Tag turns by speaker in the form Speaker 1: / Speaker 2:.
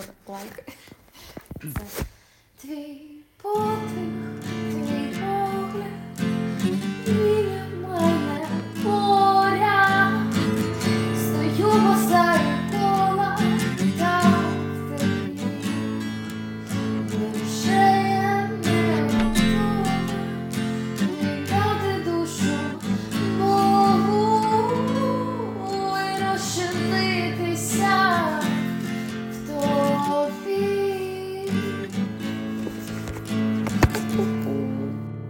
Speaker 1: лайк. Це твій подих, твій погляд, біля мене поряд. Стою посеред кола, та в теплі. Невже не готова віддати душу Богу і розчинитися